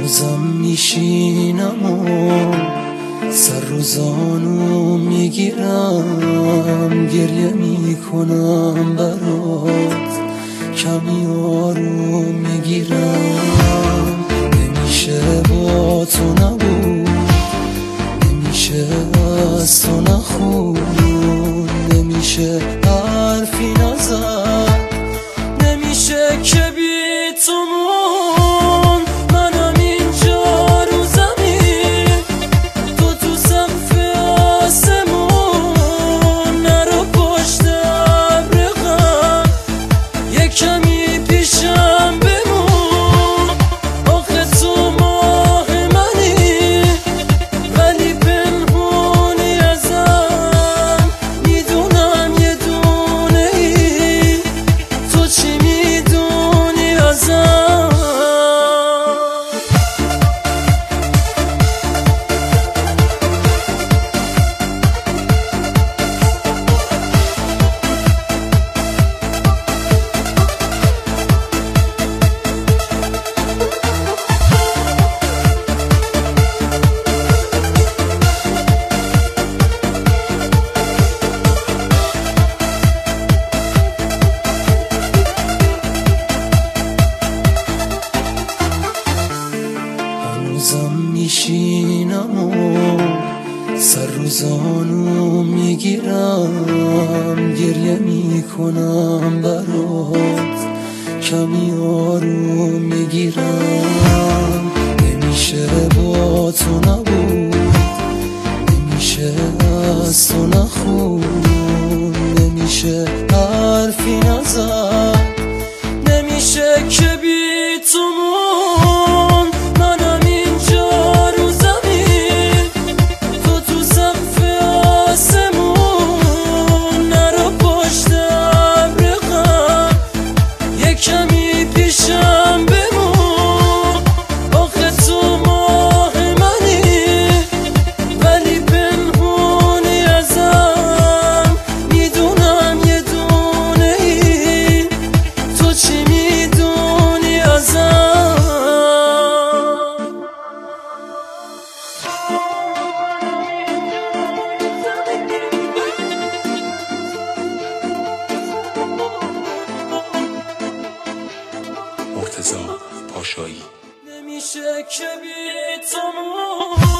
هنوزم میشینم و سر و زانو میگیرم، گریه میکنم برات، کمی آروم میگیرم. نمیشه با تو نبود، نمیشه از تو نخون، نمیشه حرفی نزد، نمیشه که بی تو مون. منم اینجا رو زمین، تو سقف آسمون، نرو پشت ابر غم، یه کمی پیشم بمون. آخه تو ماه منی ولی پنهونی ازم، میدونم یه دونه ای، تو چی میدونی ازم؟ هنوزم میشینم و سر و زانو میگیرم، گریه میکنم برات، کمی آروم میگیرم. نمیشه با تو نبود، نمیشه از تو نخون، نمیشه حرفی نزد، نمیشه که بی تو مون. منم اینجا رو زمین، تو سقف آسمون، نرو پشت ابر غم، یه کمی پیشم بمون. آخه تو ماه منی ولی پنهونی ازم، میدونم یه دونه ای، تو چی میدونی ازم؟ مرتضی پاشایی. نمیشه که بی تو